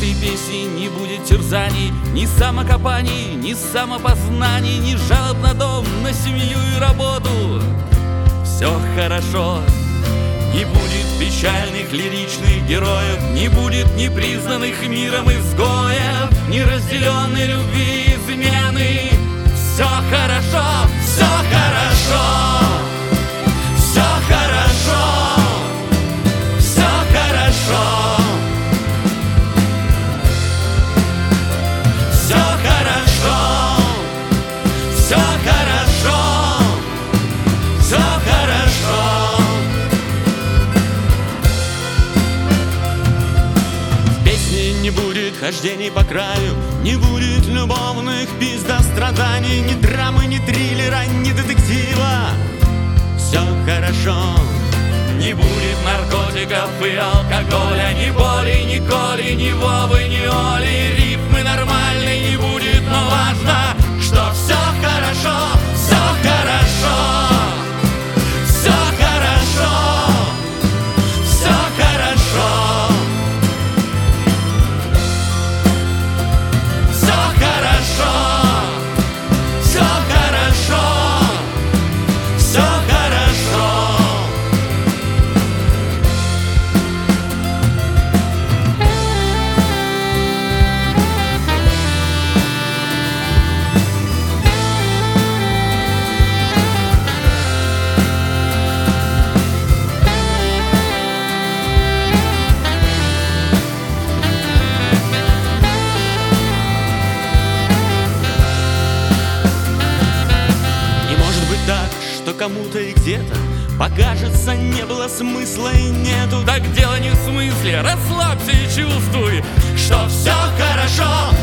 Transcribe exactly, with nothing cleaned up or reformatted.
этой песни не будет терзаний, ни самокопаний, ни самопознаний, ни жалоб на дом, на семью и работу. Все хорошо. Не будет печальных лиричных героев, не будет непризнанных миром изгоев, ни разделенной любви и измены. Все хорошо, все хорошо, все хорошо, все хорошо, все хорошо, все хорошо, все хорошо. Не будет хождений по краю, не будет любовных пизд, страданий, ни драмы, ни триллера, ни детектива. Все хорошо. Не будет наркотиков и алкоголя, ни боли, ни коли, ни Вовы, ни Оли. Рифмы нормальной не будет, но важно, что все хорошо, все хорошо, все хорошо, все хорошо. Кому-то и где-то покажется, не было смысла и нету. Так дело не в смысле, расслабься и чувствуй, что все хорошо.